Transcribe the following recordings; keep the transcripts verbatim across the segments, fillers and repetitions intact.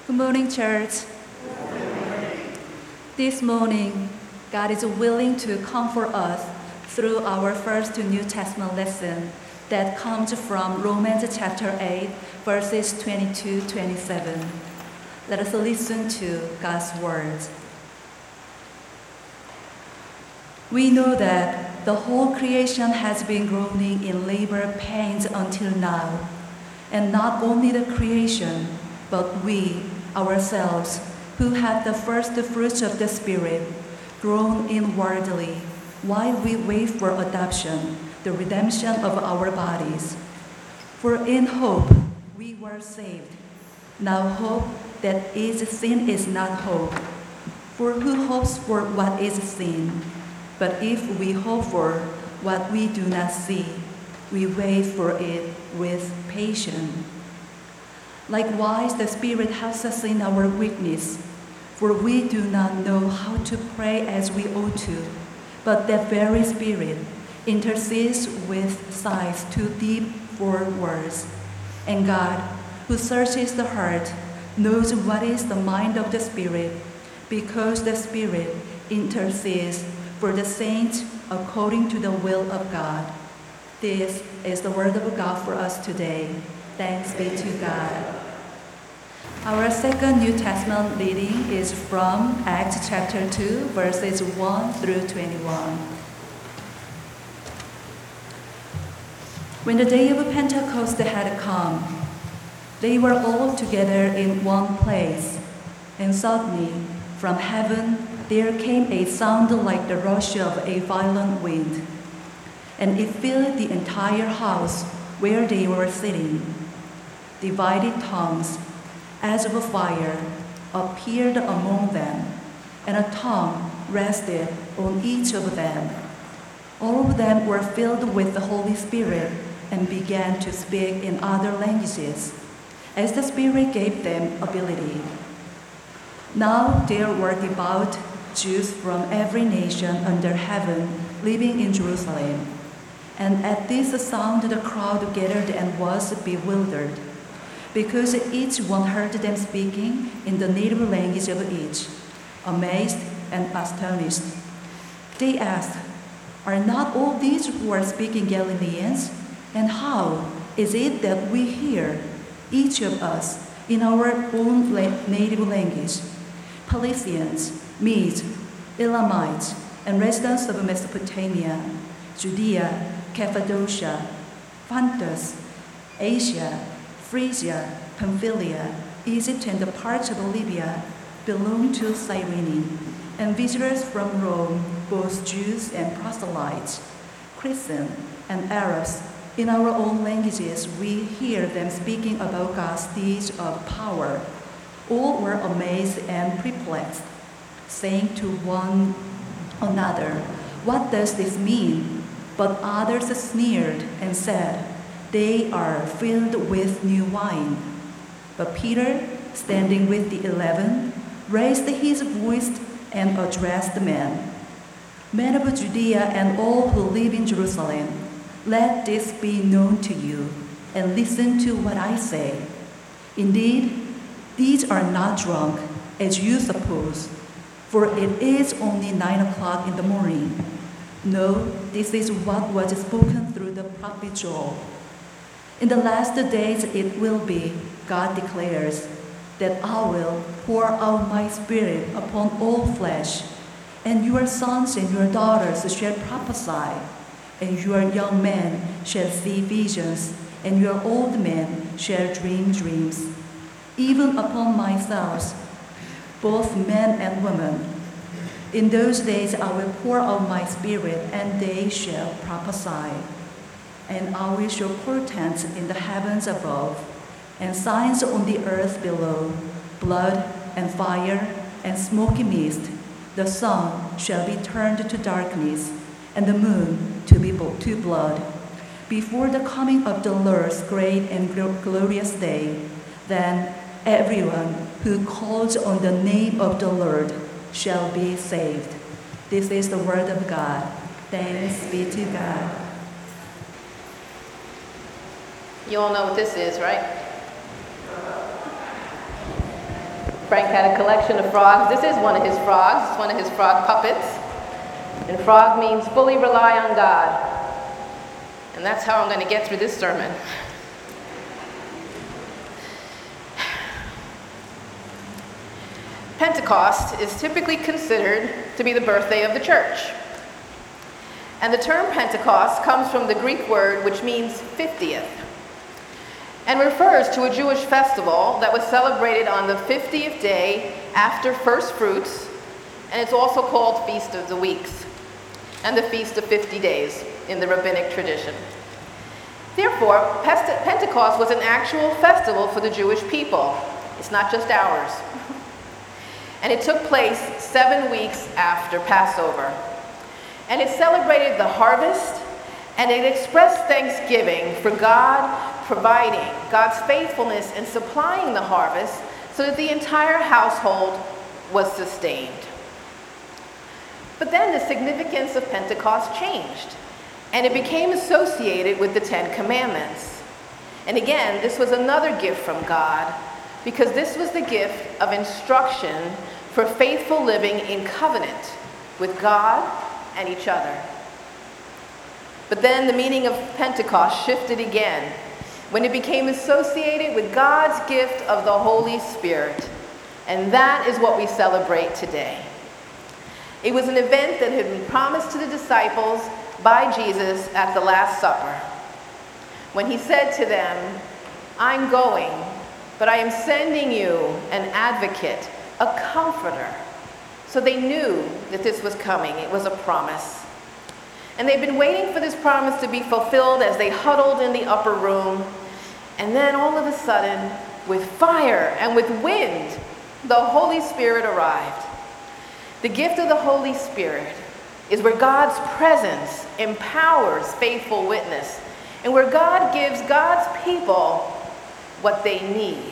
Good morning, church. This morning, God is willing to comfort us through our first New Testament lesson that comes from Romans chapter eight, verses twenty-two to twenty-seven. Let us listen to God's words. We know that the whole creation has been groaning in labor pains until now, and not only the creation, but we ourselves, who have the first fruits of the Spirit, groan inwardly while we wait for adoption, the redemption of our bodies. For in hope we were saved. Now hope that is seen is not hope. For who hopes for what is seen? But if we hope for what we do not see, we wait for it with patience. Likewise, the Spirit helps us in our weakness, for we do not know how to pray as we ought to, but that very Spirit intercedes with sighs too deep for words. And God, who searches the heart, knows what is the mind of the Spirit, because the Spirit intercedes for the saints according to the will of God. This is the word of God for us today. Thanks be to God. Our second New Testament reading is from Acts chapter two, verses one through twenty-one. When the day of Pentecost had come, they were all together in one place, and suddenly from heaven there came a sound like the rush of a violent wind, and it filled the entire house where they were sitting. Divided tongues, as of a fire, appeared among them, and a tongue rested on each of them. All of them were filled with the Holy Spirit and began to speak in other languages, as the Spirit gave them ability. Now there were devout Jews from every nation under heaven living in Jerusalem. And at this sound the crowd gathered and was bewildered, because each one heard them speaking in the native language of each. Amazed and astonished, they asked, "Are not all these who are speaking Galileans? And how is it that we hear, each of us, in our own native language? Palathians, Medes, Elamites, and residents of Mesopotamia, Judea, Cappadocia, Pontus, Asia, Phrygia, Pamphylia, Egypt, and the parts of Libya belong to Cyrene, and visitors from Rome, both Jews and proselytes, Christians and Arabs. In our own languages, we hear them speaking about God's deeds of power." All were amazed and perplexed, saying to one another, "What does this mean?" But others sneered and said, "They are filled with new wine." But Peter, standing with the eleven, raised his voice and addressed the men. "Men of Judea and all who live in Jerusalem, let this be known to you, and listen to what I say. Indeed, these are not drunk, as you suppose, for it is only nine o'clock in the morning. No, this is what was spoken through the prophet Joel. In the last days it will be, God declares, that I will pour out my Spirit upon all flesh, and your sons and your daughters shall prophesy, and your young men shall see visions, and your old men shall dream dreams. Even upon myself, both men and women. In those days I will pour out my Spirit, and they shall prophesy. And I will show portents in the heavens above, and signs on the earth below, blood and fire and smoky mist. The sun shall be turned to darkness, and the moon to be to blood, before the coming of the Lord's great and glorious day. Then everyone who calls on the name of the Lord shall be saved." This is the word of God. Thanks be to God. You all know what this is, right? Frank had a collection of frogs. This is one of his frogs. It's one of his frog puppets. And frog means fully rely on God. And that's how I'm going to get through this sermon. Pentecost is typically considered to be the birthday of the church. And the term Pentecost comes from the Greek word which means fiftieth, and refers to a Jewish festival that was celebrated on the fiftieth day after first fruits, and it's also called Feast of the Weeks, and the Feast of fifty days in the rabbinic tradition. Therefore, Pentecost was an actual festival for the Jewish people. It's not just ours. And it took place seven weeks after Passover. And it celebrated the harvest, and it expressed thanksgiving for God providing, God's faithfulness in supplying the harvest so that the entire household was sustained. But then the significance of Pentecost changed, and it became associated with the Ten Commandments. And again, this was another gift from God, because this was the gift of instruction for faithful living in covenant with God and each other. But then the meaning of Pentecost shifted again when it became associated with God's gift of the Holy Spirit. And that is what we celebrate today. It was an event that had been promised to the disciples by Jesus at the Last Supper, when he said to them, "I'm going, but I am sending you an advocate, a comforter." So they knew that this was coming. It was a promise. And they've been waiting for this promise to be fulfilled as they huddled in the upper room. And then all of a sudden, with fire and with wind, the Holy Spirit arrived. The gift of the Holy Spirit is where God's presence empowers faithful witness, and where God gives God's people what they need.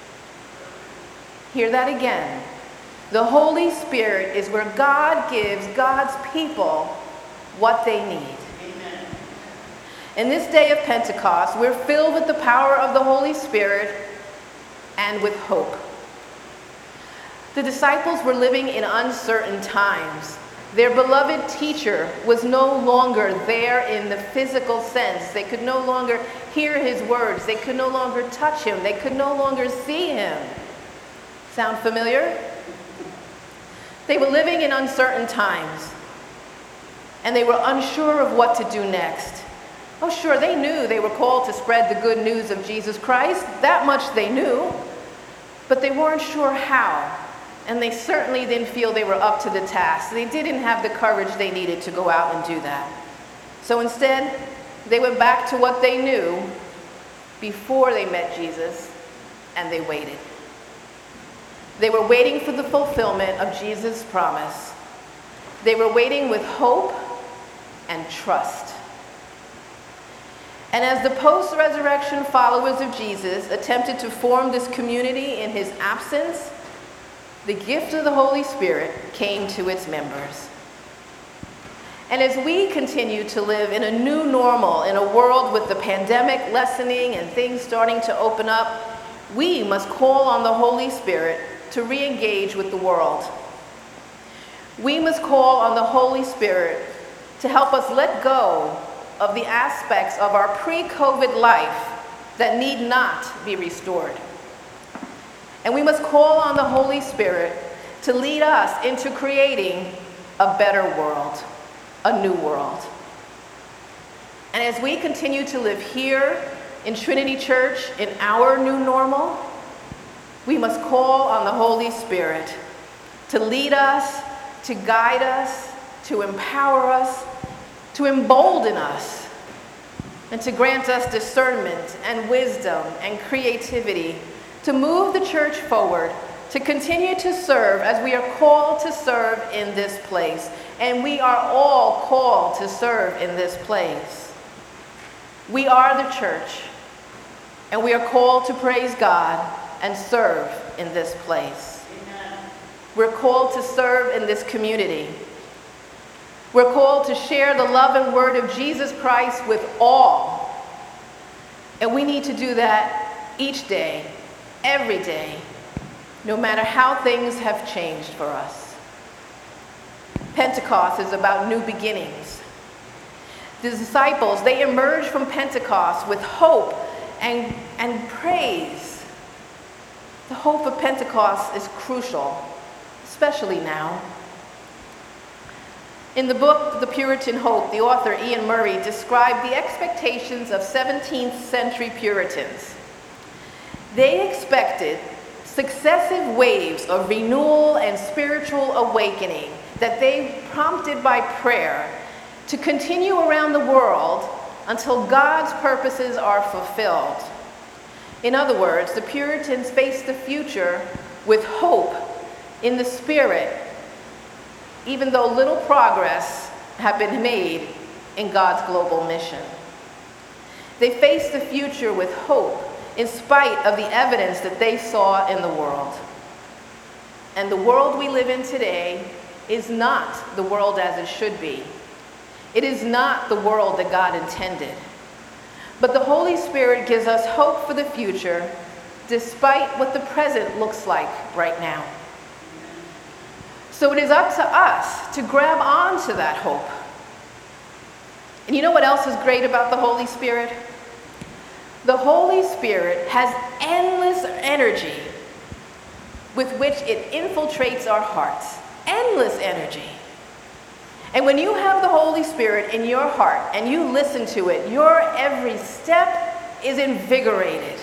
Hear that again. The Holy Spirit is where God gives God's people what they need. Amen. In this day of Pentecost, we're filled with the power of the Holy Spirit and with hope. The disciples were living in uncertain times. Their beloved teacher was no longer there in the physical sense. They could no longer hear his words. They could no longer touch him. They could no longer see him. Sound familiar? They were living in uncertain times, and they were unsure of what to do next. Oh, sure, they knew they were called to spread the good news of Jesus Christ. That much they knew, but they weren't sure how, and they certainly didn't feel they were up to the task. They didn't have the courage they needed to go out and do that. So instead, they went back to what they knew before they met Jesus, and they waited. They were waiting for the fulfillment of Jesus' promise. They were waiting with hope and trust. And as the post-resurrection followers of Jesus attempted to form this community in his absence, the gift of the Holy Spirit came to its members. And as we continue to live in a new normal, in a world with the pandemic lessening and things starting to open up, we must call on the Holy Spirit to re-engage with the world. We must call on the Holy Spirit to help us let go of the aspects of our pre-COVID life that need not be restored. And we must call on the Holy Spirit to lead us into creating a better world, a new world. And as we continue to live here in Trinity Church in our new normal, we must call on the Holy Spirit to lead us, to guide us, to empower us, to embolden us, and to grant us discernment and wisdom and creativity to move the church forward, to continue to serve as we are called to serve in this place. And we are all called to serve in this place. We are the church, and we are called to praise God and serve in this place. Amen. We're called to serve in this community. We're called to share the love and word of Jesus Christ with all. And we need to do that each day, every day. no matter how things have changed for us. Pentecost is about new beginnings. The disciples, they emerged from Pentecost with hope and, and praise. The hope of Pentecost is crucial, especially now. In the book, The Puritan Hope, the author Ian Murray described the expectations of seventeenth century Puritans. They expected successive waves of renewal and spiritual awakening that they prompted by prayer to continue around the world until God's purposes are fulfilled. In other words, the Puritans faced the future with hope in the Spirit, even though little progress had been made in God's global mission. They faced the future with hope in spite of the evidence that they saw in the world. And the world we live in today is not the world as it should be. It is not the world that God intended. But the Holy Spirit gives us hope for the future despite what the present looks like right now. So it is up to us to grab onto that hope. And you know what else is great about the Holy Spirit? The Holy Spirit has endless energy with which it infiltrates our hearts. Endless energy. And when you have the Holy Spirit in your heart and you listen to it, your every step is invigorated.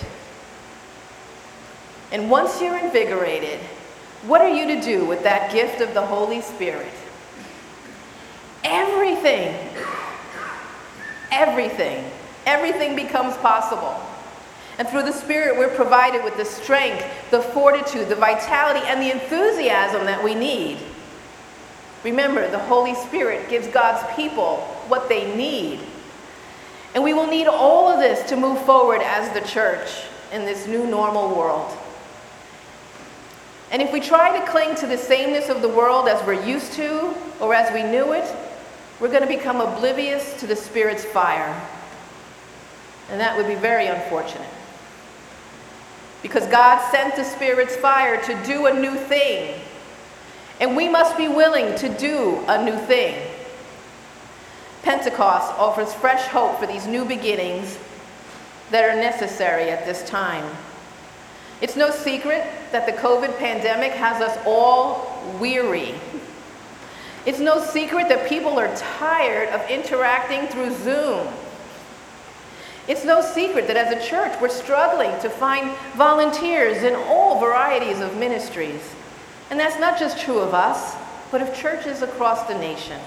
And once you're invigorated, what are you to do with that gift of the Holy Spirit? Everything, everything, everything becomes possible. And through the Spirit, we're provided with the strength, the fortitude, the vitality, and the enthusiasm that we need. Remember, the Holy Spirit gives God's people what they need. And we will need all of this to move forward as the church in this new normal world. And if we try to cling to the sameness of the world as we're used to, or as we knew it, we're going to become oblivious to the Spirit's fire. And that would be very unfortunate. Because God sent the Spirit's fire to do a new thing. And we must be willing to do a new thing. Pentecost offers fresh hope for these new beginnings that are necessary at this time. It's no secret that the COVID pandemic has us all weary. It's no secret that people are tired of interacting through Zoom. It's no secret that as a church we're struggling to find volunteers in all varieties of ministries. And that's not just true of us, but of churches across the nation.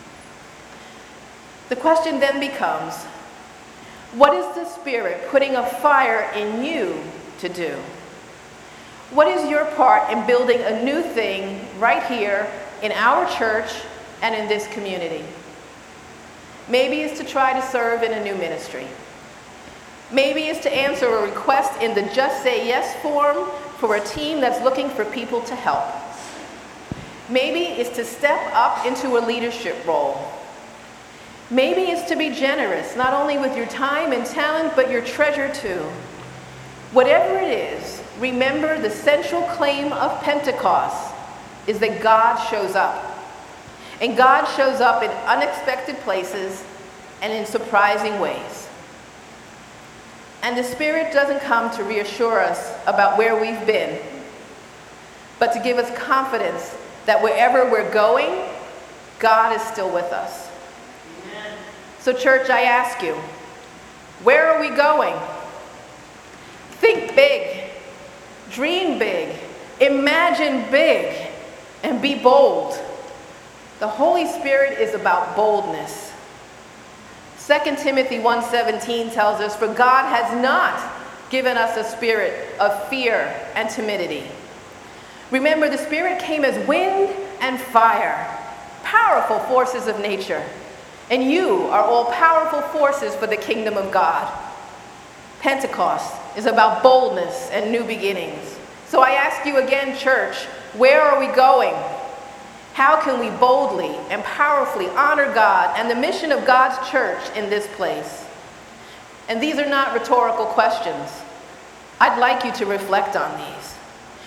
The question then becomes, what is the Spirit putting a fire in you to do? What is your part in building a new thing right here in our church and in this community? Maybe it's to try to serve in a new ministry. Maybe it's to answer a request in the Just Say Yes form for a team that's looking for people to help. Maybe it's to step up into a leadership role. Maybe it's to be generous, not only with your time and talent, but your treasure too. Whatever it is, remember the central claim of Pentecost is that God shows up. And God shows up in unexpected places and in surprising ways. And the Spirit doesn't come to reassure us about where we've been, but to give us confidence that wherever we're going, God is still with us. Amen. So church, I ask you, where are we going? Think big, dream big, imagine big, and be bold. The Holy Spirit is about boldness. Second Timothy one seventeen tells us, for God has not given us a spirit of fear and timidity. Remember, the Spirit came as wind and fire, powerful forces of nature. And you are all powerful forces for the kingdom of God. Pentecost is about boldness and new beginnings. So I ask you again, church, where are we going? How can we boldly and powerfully honor God and the mission of God's church in this place? And these are not rhetorical questions. I'd like you to reflect on these.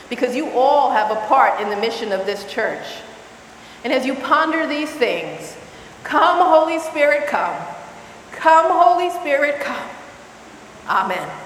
because you all have a part in the mission of this church. And as you ponder these things, come, Holy Spirit, come. Come, Holy Spirit, come. Amen.